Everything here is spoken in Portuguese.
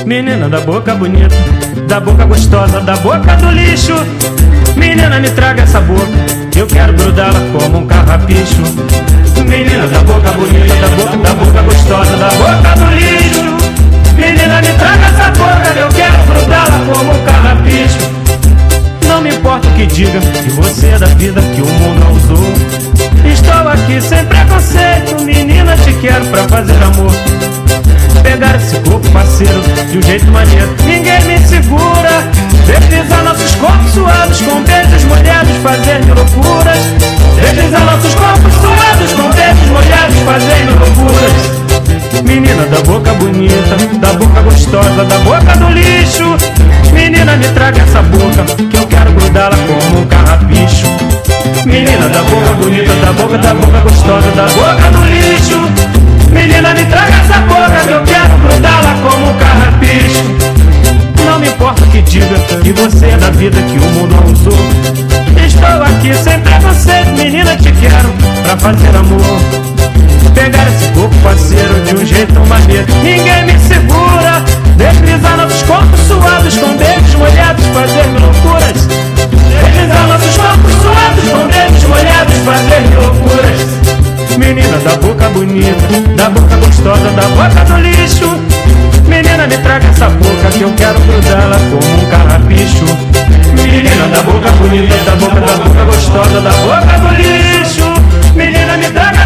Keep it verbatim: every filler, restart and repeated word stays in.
Menina da boca bonita, da boca gostosa, da boca do lixo. Menina, me traga essa boca, eu quero grudá-la como um carrapicho. Menina da boca bonita, da boca, da boca gostosa, da boca do lixo. Menina, me traga essa boca, eu quero grudá-la como um carrapicho. Não me importa o que diga, que você é da vida que o mundo não usou. Estou aqui sem preconceito, menina, te quero pra fazer amor. Pegar esse corpo parceiro de um jeito maneiro, ninguém me segura. Deslizar nossos corpos suados com beijos molhados, fazendo loucuras. Deslizar nossos corpos suados com beijos molhados, fazendo loucuras. Menina da boca bonita, da boca gostosa, da boca do lixo. Menina, me traga essa boca, que eu quero grudá-la como um carrapicho. Menina da boca bonita, da boca, da boca gostosa, da boca do lixo. Menina, me traga essa boca, que eu quero grudá-la como um carrapicho. Não me importa o que diga, que você é da vida que o mundo não usou. Estou aqui sem preconceito, menina, te quero pra fazer amor. Pegar esse corpo parceiro de um jeito maneiro, ninguém me segura. Deslizar nossos corpos suados com beijos molhados, fazer loucuras. Deslizar nossos corpos suados com beijos molhados, fazer loucuras. Menina da boca bonita, da boca gostosa, da boca do lixo. Menina, me traga essa boca, que eu quero grudá-la como um carrapicho. Menina da boca bonita, da boca, da boca gostosa, da boca do lixo. Menina, me traga